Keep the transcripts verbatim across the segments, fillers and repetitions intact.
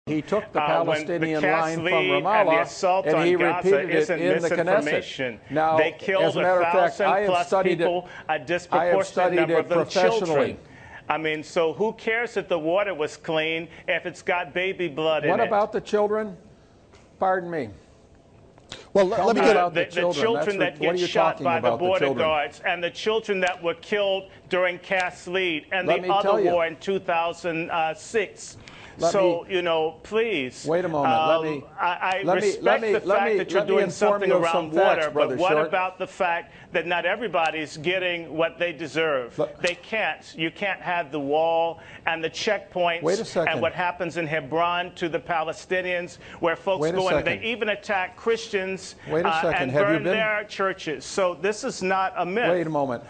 He took the uh, Palestinian the line from Ramallah, and, the Ramallah, assault and on he Gaza repeated it in the Knesset. Now, they killed as a matter a of fact, thousand I have plus studied people, it. a disproportionate number it of them professionally. children. I mean, so who cares if the water was clean if it's got baby blood in it? What about the children? Pardon me. Well, let, let me uh, get the, the children, the children that what, get shot by the border the guards, and the children that were killed during Kasserine and let the other war you. in two thousand six. Let so, me, you know, please. Wait a moment. Um, let me. I, I let respect me, let me, the fact me, that you're doing something you around some water, facts, but what Short. about the fact that not everybody's getting what they deserve? Look, they can't. You can't have the wall and the checkpoints wait a second. and what happens in Hebron to the Palestinians, where folks wait go in, second. they even attack Christians wait a second. Uh, and have burn you been... their churches. So this is not a myth. Wait a moment.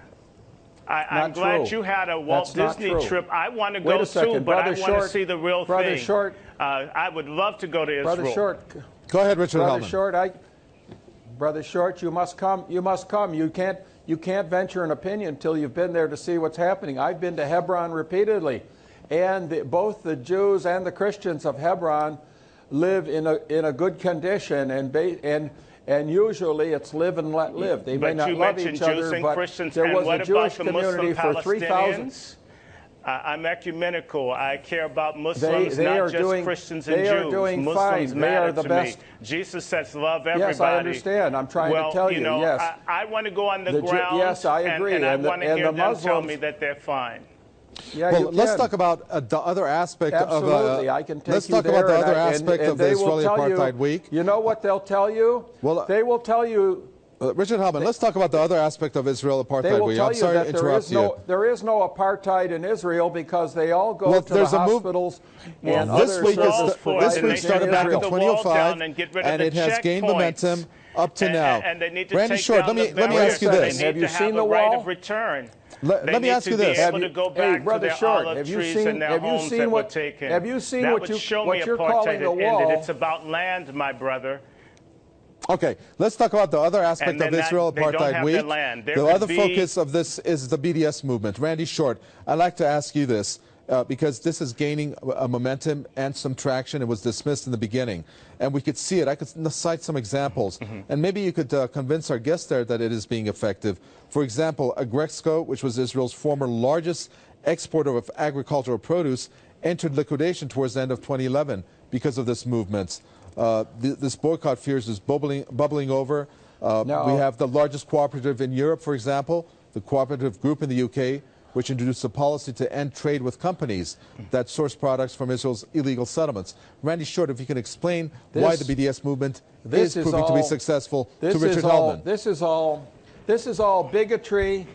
I, I'm not glad true. you had a Walt That's Disney trip. I want to Wait go a second. too, but Brother I want Short, to see the real Brother thing. Short, uh, I would love to go to Israel. Brother Short, go ahead, Richard Brother Hellman. Short, I, Brother Short, you must come. You must come. You can't. You can't venture an opinion until you've been there to see what's happening. I've been to Hebron repeatedly, and the, both the Jews and the Christians of Hebron live in a in a good condition, and ba and. And usually it's live and let live. They but may not you love mentioned each Jews other, and but Christians, there and was what a Jewish about the community Muslim for three thousand. Uh, I'm ecumenical. I care about Muslims, they, they not are just doing, Christians and they Jews. Are doing Muslims fine. matter They are the to best. me. Jesus says, "Love everybody." Yes, I understand. I'm trying well, to tell you. you. Know, yes, I, I want to go on the, the ground. Yes, I agree. And, and, and I want to the, hear and the them Muslims, tell me that they're fine. Yeah, well, you let's can. talk about uh, the other aspect Absolutely, of. Uh, I can take let's you talk there, about the other I, aspect and, and of the Israeli Apartheid you, Week. You know what they'll tell you? Well, they will tell you. Uh, Richard Hellman, let's talk about the other aspect of Israel Apartheid They will Week. tell I'm you sorry that to there interrupt is no you. there is no apartheid in Israel because they all go well, to the hospitals well, and this other week is service the, this week started back in twenty oh five, and, and it has gained momentum up to and, now. And they need to Randy take Short, down let me the let me ask you this: Have you seen the right of return? Let, let me ask you this: Have you, to go back hey, brother to Short, have you seen? Have you seen what? Have you seen what you what you're calling the wall? It's about land, my brother. Okay, let's talk about the other aspect of Israel Apartheid Week. The other focus of this is the B D S movement. Randy Short, I'd like to ask you this, uh, because this is gaining a momentum and some traction. It was dismissed in the beginning, and we could see it. I could cite some examples, mm-hmm. and maybe you could uh, convince our guests there that it is being effective. For example, Agrexco, which was Israel's former largest exporter of agricultural produce, entered liquidation towards the end of twenty eleven because of this movement. Uh, th this boycott fears is bubbling, bubbling over. Uh, no. We have the largest cooperative in Europe, for example, the Cooperative Group in the U K, which introduced a policy to end trade with companies that source products from Israel's illegal settlements. Randy Short, if you can explain this, why the B D S movement is proving all, to be successful to Richard is all, Hellman. This is all, this is all bigotry.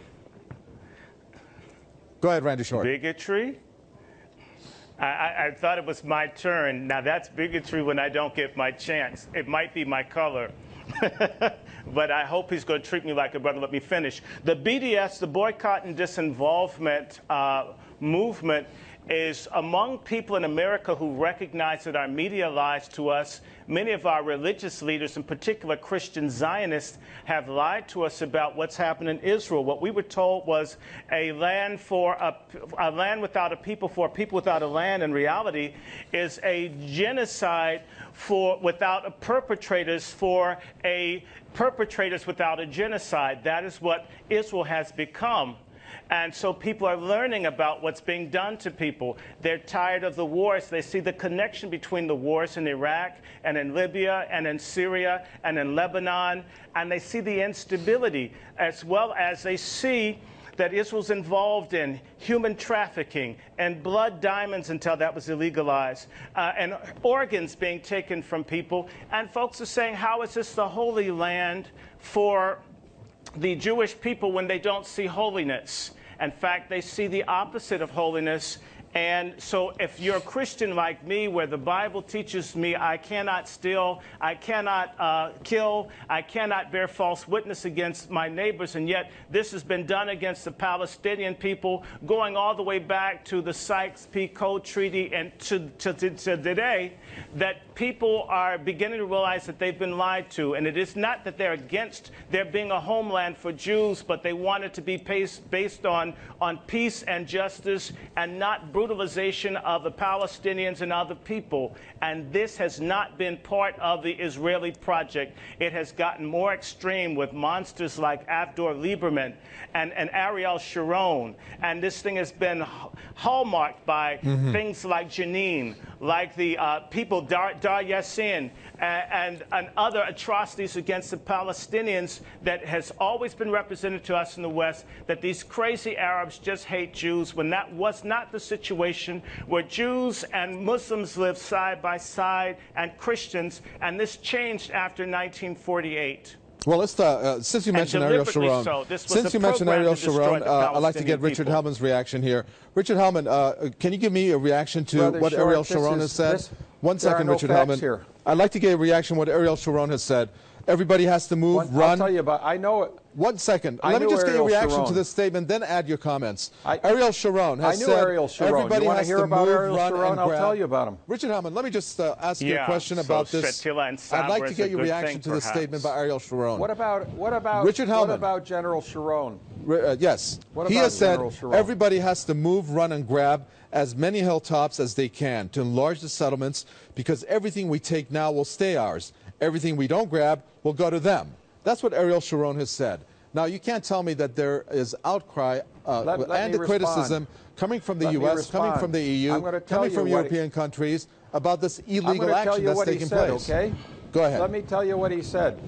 Go ahead, Randy Short. Bigotry? I, I thought it was my turn. Now, that's bigotry when I don't get my chance. It might be my color. But I hope he's going to treat me like a brother. Let me finish. The B D S, the Boycott and Disinvolvement uh, movement, is among people in America who recognize that our media lies to us. Many of our religious leaders, in particular Christian Zionists, have lied to us about what's happened in Israel. What we were told was a land for a, a land without a people for a people without a land. In reality, is a genocide for without a perpetrators for a perpetrators without a genocide. That is what Israel has become. And so people are learning about what's being done to people. They're tired of the wars. They see the connection between the wars in Iraq and in Libya and in Syria and in Lebanon. And they see the instability, as well as they see that Israel's involved in human trafficking and blood diamonds until that was illegalized, uh, and organs being taken from people. And folks are saying, how is this the Holy Land for the Jewish people when they don't see holiness? In fact, they see the opposite of holiness. And so if you're a Christian like me, where the Bible teaches me I cannot steal, I cannot uh, kill, I cannot bear false witness against my neighbors, and yet this has been done against the Palestinian people, going all the way back to the Sykes-Picot Treaty and to, to, to, to today, that people are beginning to realize that they've been lied to. And it is not that they're against there being a homeland for Jews, but they want it to be based, based on, on peace and justice and not brutalization of the Palestinians and other people. And this has not been part of the Israeli project. It has gotten more extreme with monsters like Avigdor Lieberman and, and Ariel Sharon. And this thing has been hallmarked by mm-hmm. things like Jenin, like the uh, people, Dar, Dar Yassin, and, and other atrocities against the Palestinians that has always been represented to us in the West, that these crazy Arabs just hate Jews, when that was not the situation, where Jews and Muslims lived side by side, and Christians, and this changed after nineteen forty-eight. Well, let's, uh, uh, since you mentioned Ariel Sharon, so. since you mentioned Ariel Sharon, uh, I'd like to get Richard people. Hellman's reaction here. Richard Hellman, uh, can you give me a reaction to Brother what Short, Ariel Sharon is, has said? This, One second, no Richard Hellman. Here. I'd like to get a reaction to what Ariel Sharon has said. Everybody has to move, One, run. I'll tell you about. I know it. One second. I Let me just Ariel get your reaction Sharon. to this statement, then add your comments. I, Ariel Sharon has I knew said Ariel Sharon. everybody you want has to hear to about move, Ariel run, Sharon? and I'll grab. tell you about him. Richard Hellman, let me just uh, ask you yeah, a question so about this. I'd like to get your reaction thing, to this statement by Ariel Sharon. What about what about Richard Hellman? What about General Sharon? Uh, yes. What he about has said General Sharon? everybody has to move, run, and grab as many hilltops as they can to enlarge the settlements, because everything we take now will stay ours. Everything we don't grab will go to them. That's what Ariel Sharon has said. Now, you can't tell me that there is outcry uh, let, let and the criticism coming from the let U S, coming from the E U, coming from European he, countries about this illegal action action that's taking said, place. Okay? Go ahead. Let me tell you what he said.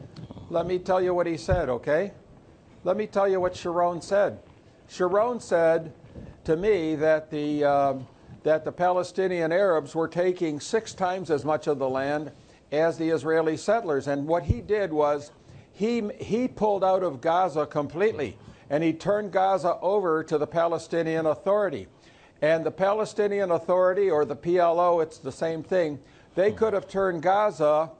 Let me tell you what he said, okay? Let me tell you what Sharon said. Sharon said to me that the, um, that the Palestinian Arabs were taking six times as much of the land as the Israeli settlers. And what he did was he, he pulled out of Gaza completely, and he turned Gaza over to the Palestinian Authority. And the Palestinian Authority, or the P L O, it's the same thing, they could have turned Gaza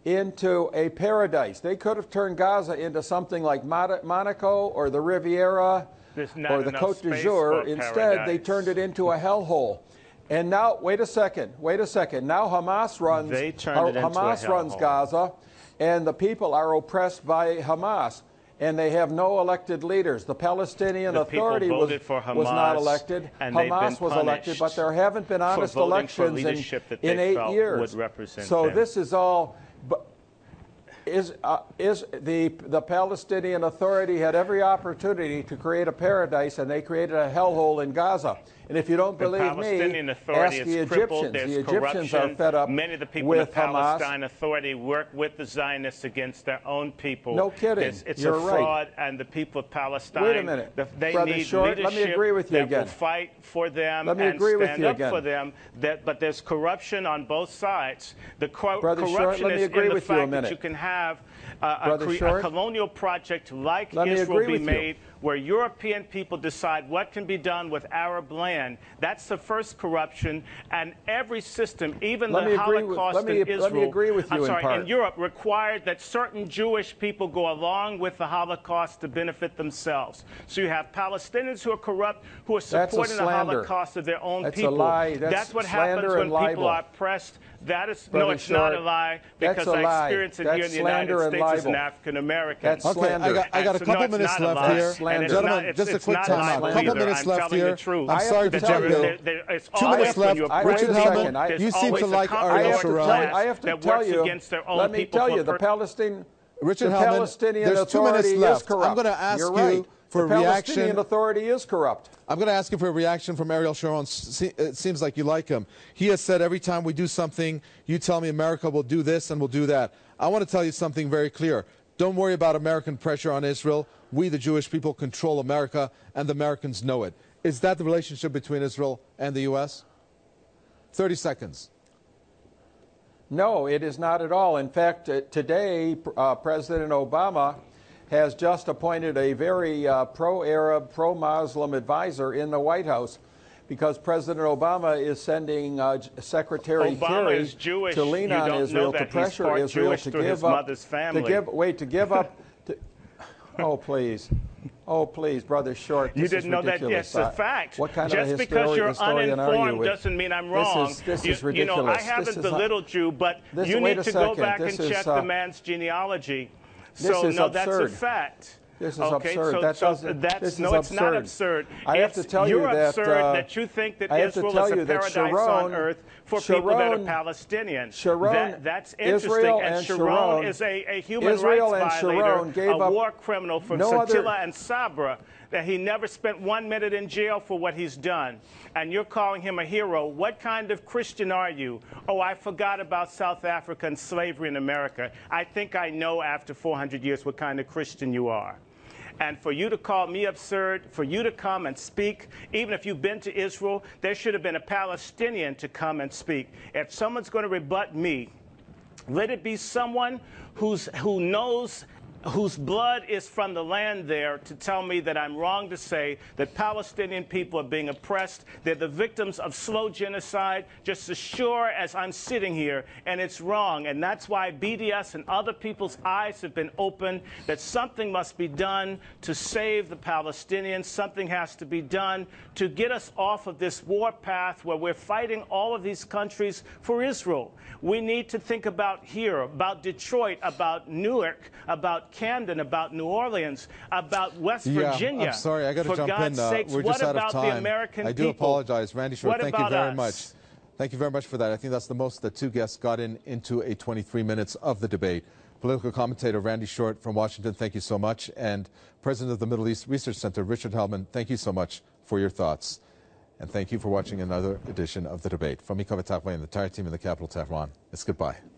into a paradise. They could have turned Gaza into something like Monaco or the Riviera or the Côte d'Azur. Instead, paradise. They turned it into a hellhole. And now, wait a second, wait a second. Now Hamas runs, they turned it into Hamas a runs hellhole. Gaza, and the people are oppressed by Hamas. And they have no elected leaders. The Palestinian the Authority was, Hamas, was not elected. And Hamas was elected, but there haven't been honest elections in, in eight years. So them. this is all. Is, uh, is the, the Palestinian Authority had every opportunity to create a paradise, and they created a hellhole in Gaza. And if you don't believe me, ask the Egyptians. The Egyptians are fed up Many of the people with in the Palestine Hamas. Authority work with the Zionists against their own people. No kidding. It's, it's You're a fraud, right. And the people of Palestine, Wait a minute. they Brother need Short, leadership let me agree with you that again. will fight for them let me and agree stand with you up again. for them. That, but there's corruption on both sides. The cor Brother corruption Short, let me is agree in the with you a fact that minute. you can have uh, a, Short, a colonial project like let Israel be with made, you. where European people decide what can be done with Arab land. That's the first corruption. And every system, even let the with, Holocaust let me, in Israel, let me agree with you I'm sorry, in, part. in Europe, required that certain Jewish people go along with the Holocaust to benefit themselves. So you have Palestinians who are corrupt, who are supporting the Holocaust of their own That's people. A lie. That's, That's what happens when people are oppressed. That is Brother no, it's Short, not a lie, because a I lie. experience it That's here in the United States libel. as an African American. That's okay, slander. I got, I got a couple no, minutes left here. Slander. Gentlemen, not, just a quick time out. A couple minutes I'm left here. I'm I'm sorry to tell you. Two minutes left. Richard Hellman, you seem to like Ariel Sharon. I have to tell you, let me tell you, the Palestinian, Richard the Hellman, Palestinian there's two minutes Authority left. is corrupt. I'm going to ask You're you right. for the a reaction. The Palestinian Authority is corrupt. I'm going to ask you for a reaction from Ariel Sharon. It seems like you like him. He has said every time we do something, you tell me America will do this and will do that. I want to tell you something very clear. Don't worry about American pressure on Israel. We, the Jewish people, control America, and the Americans know it. Is that the relationship between Israel and the U S? thirty seconds. No, it is not at all. In fact, uh, today, uh, President Obama has just appointed a very uh, pro-Arab, pro-Muslim advisor in the White House, because President Obama is sending uh, Secretary Kerry to lean on Israel, to pressure Israel to give up, to give, wait, to give up, to, oh please, oh please, Brother Short, this you didn't is know that? Yes, a fact. What kind Just of a because you're uninformed you doesn't mean I'm wrong. This is, this you, is ridiculous. You know, I haven't belittled you, but this, you need to second. go back this and is, check uh, the man's genealogy. So, is no, absurd. that's a fact. This is okay, absurd. So, that so doesn't, that's, this no, is it's absurd. not absurd. I it's, have to tell you you're that absurd uh, that you think that I have Israel to tell is a you that paradise Sharon, on earth for Sharon, people that are Palestinian. Sharon, that, that's interesting. Israel and and Sharon, Sharon is a, a human Israel rights and violator, Sharon gave a up war criminal from no Satilla other... and Sabra, that he never spent one minute in jail for what he's done. And you're calling him a hero. What kind of Christian are you? Oh, I forgot about South Africa and slavery in America. I think I know after four hundred years what kind of Christian you are. And for you to call me absurd, for you to come and speak, even if you've been to Israel, there should have been a Palestinian to come and speak. If someone's going to rebut me, let it be someone who's, who knows whose blood is from the land there to tell me that I'm wrong to say that Palestinian people are being oppressed. They're the victims of slow genocide, just as sure as I'm sitting here, and it's wrong. And that's why B D S and other people's eyes have been opened, that something must be done to save the Palestinians. Something has to be done to get us off of this war path where we're fighting all of these countries for Israel. We need to think about here, about Detroit, about Newark, about Camden, about New Orleans, about West yeah, Virginia. I'm sorry, I got to jump God's in. Uh, sakes, we're just what out of about time. The American I do people? apologize, Randy Short. What thank you about very us? much. Thank you very much for that. I think that's the most that two guests got in into a twenty-three minutes of the debate. Political commentator Randy Short from Washington, thank you so much. And President of the Middle East Research Center, Richard Hellman, thank you so much for your thoughts. And thank you for watching another edition of the debate. From me, Kaveh Takway, and the entire team in the capital, Tehran, it's goodbye.